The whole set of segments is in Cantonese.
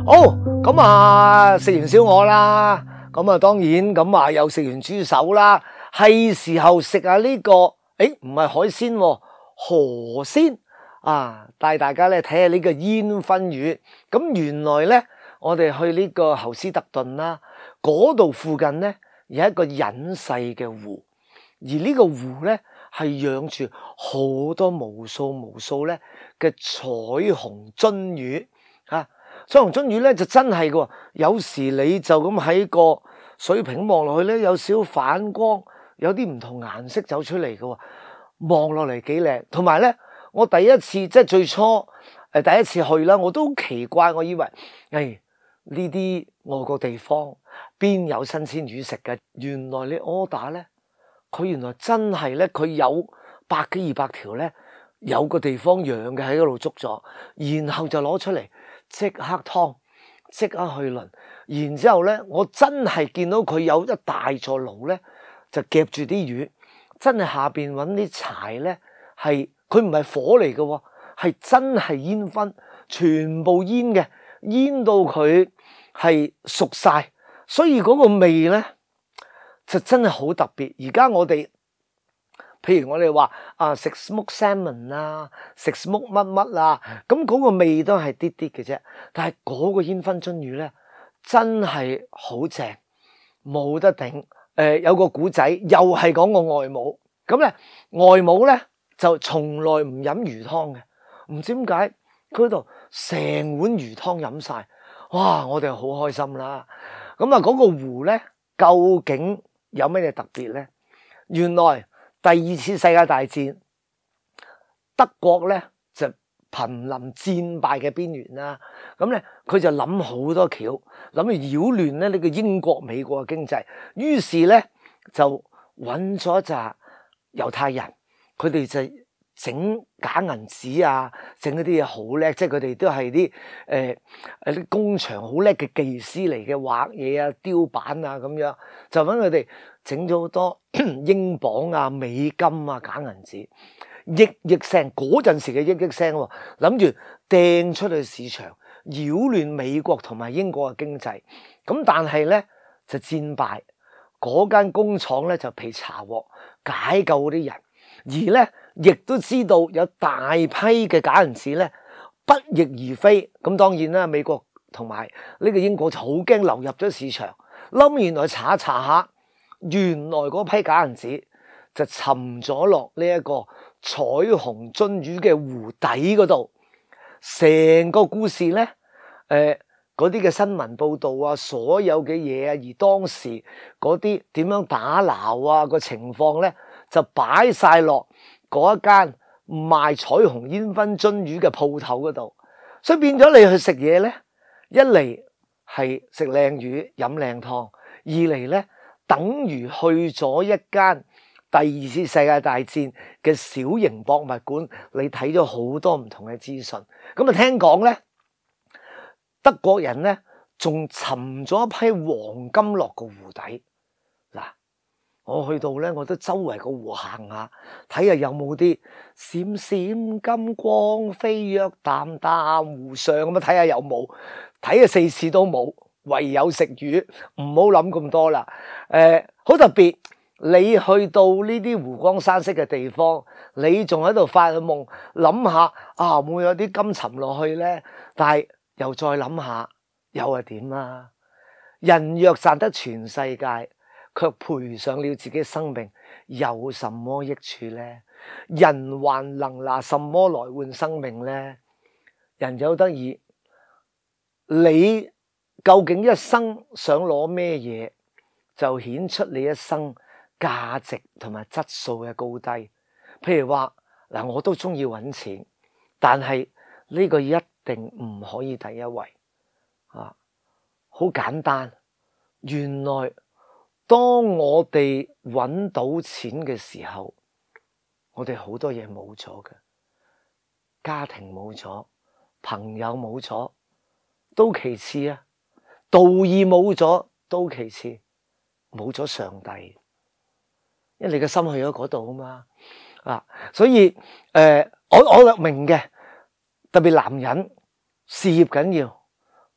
好，咁啊，食完燒鵝啦，咁啊，當然咁啊，又食完豬手啦，係時候食下呢個，唔係海鮮喎，河鮮啊，帶大家咧睇下呢個煙燻魚。咁原來咧，我哋去呢個侯斯特頓啦，嗰度附近咧有一個隱世嘅湖，而呢個湖咧係養住好多無數咧嘅彩虹鱒魚啊！彩虹鱒魚咧就真係嘅，有時你就咁喺個水平望落去咧，有少少反光，有啲唔同顏色走出嚟嘅，望落嚟幾靚。同埋咧，我第一次即係最初第一次去啦，我都好奇怪，我以為呢啲外國地方邊有新鮮魚食嘅？原來你 order 咧，佢原來真係咧，佢有百幾200條咧，有個地方養嘅喺嗰度捉咗，然後就攞出嚟。即刻劏，即刻去鱗，然之後咧，我真係見到佢有一大座爐咧，就夾住啲魚，真係下邊揾啲柴咧，係佢唔係火嚟嘅，係真係煙燻，全部煙嘅，煙到佢係熟晒，所以嗰個味咧就真係好特別。而家我哋譬如我哋話食 smoke salmon 啊，食 smoke 乜乜啊，咁嗰個味都係啲啲嘅啫。但係嗰個煙燻鱒魚咧，真係好正，冇得頂。有個古仔，又係講我外母。咁咧，外母咧就從來唔飲魚湯嘅，唔知點解佢度成碗魚湯飲晒。哇！我哋好開心啦。咁啊，嗰個湖咧究竟有咩嘢特別咧？原來第2次世界大戰，德國咧就瀕臨戰敗嘅邊緣啦。咁咧佢就諗好多橋，諗住擾亂咧呢個英國、美國嘅經濟。於是咧就揾咗一紮猶太人，佢哋就整假銀紙啊，整嗰啲嘢好叻，即係佢哋都係啲啲工場好叻嘅技師嚟嘅，畫嘢啊、雕版啊咁樣，就揾佢哋整咗好多英鎊啊、美金啊、假銀紙，億聲嗰陣時嘅億聲喎，諗住掟出去市場，擾亂美國同埋英國嘅經濟。咁但係咧就戰敗，嗰間工廠咧就被查獲，解救嗰啲人，而咧亦都知道有大批嘅假銀紙咧不翼而飛。咁當然啦，美國同埋呢個英國就好驚流入咗市場。諗原來查一查下，原來嗰批假銀紙就沉咗落呢一個彩虹鱒魚嘅湖底嗰度。成個故事咧，嗰啲嘅新聞報導啊，所有嘅嘢啊，而當時嗰啲點樣打撈啊個情況咧，就擺晒落嗰一間賣彩虹煙燻鱒魚嘅鋪頭嗰度。所以變咗你去食嘢咧，一嚟係食靚魚飲靚湯，二嚟咧等於去咗一間第2次世界大戰嘅小型博物館，你睇咗好多唔同嘅資訊。咁啊聽講咧，德國人咧仲沉咗一批黃金落個湖底。嗱，我去到咧，我都周圍個湖行下，睇下有冇啲閃閃金光飛躍淡淡湖上咁啊，睇下有冇。睇下4次都冇，唯有食魚，唔好諗咁多啦。好特別，你去到呢啲湖光山色嘅地方，你仲喺度發夢，諗下會唔會有啲金沉落去咧？但係又再諗下，又係點啊？人若賺得全世界，卻賠上了自己生命，有什麼益處咧？人還能拿什麼來換生命咧？人有得意，你究竟一生想攞咩嘢，就顯出你一生價值同埋質素嘅高低。譬如話嗱，我都中意揾錢，但係呢個一定唔可以第一位啊！好簡單，原來當我哋揾到錢嘅時候，我哋好多嘢冇咗嘅，家庭冇咗，朋友冇咗，都其次啊，道義冇咗都其次，冇咗上帝，因為你嘅心去咗嗰度啊嘛，所以我明嘅，特別男人事業緊要，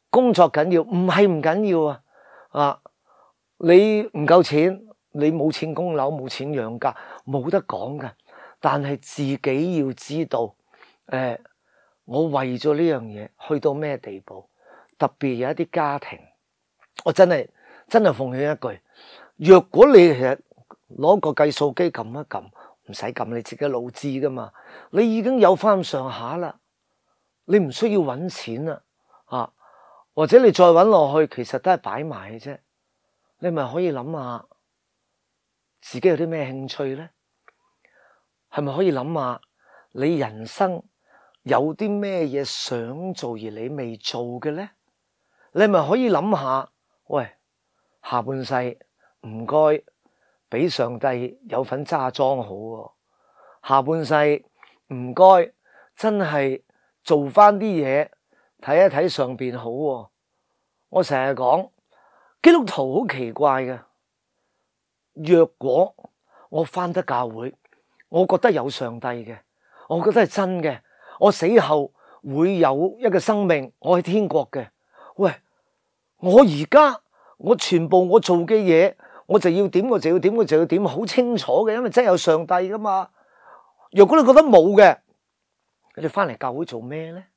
工作緊要，唔係唔緊要啊！啊，你唔夠錢，你冇錢供樓，冇錢養家，冇得講㗎。但係自己要知道，我為咗呢樣嘢去到咩地步？特別有一啲家庭，我真係奉勸一句：若果你其實攞個計數機撳一撳，唔使撳，你自己腦知㗎嘛，你已經有翻上下啦，你唔需要揾錢啦，啊！或者你再揾落去，其實都係擺埋嘅啫。你咪可以諗下自己有啲咩興趣咧？係咪可以諗下你人生有啲咩嘢想做而你未做嘅咧？你咪可以諗下，喂，下半世唔該俾上帝有份揸莊好喎。下半世唔該真係做翻啲嘢，睇一睇上邊好喎。我成日講基督徒好奇怪嘅，若果我翻得教會，我覺得有上帝嘅，我覺得係真嘅，我死後會有一個生命，我喺天國嘅。喂，我而家我全部我做嘅嘢，我就要點，我就要點，我就要點，好清楚嘅，因為真係有上帝噶嘛。若果你覺得冇嘅，你哋翻嚟教會做咩咧？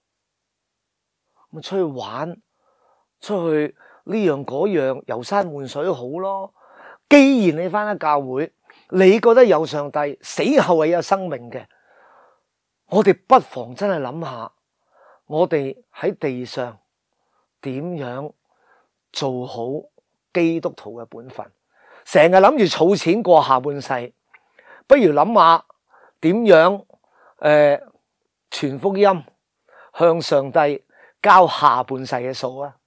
咁出去玩，出去呢樣嗰樣遊山玩水好咯。既然你翻咗教會，你覺得有上帝，死後係有生命嘅，我哋不妨真係諗下，我哋喺地上點樣做好基督徒嘅本分。成日諗住儲錢過下半世，不如諗下點樣傳福音，向上帝交下半世嘅數啊！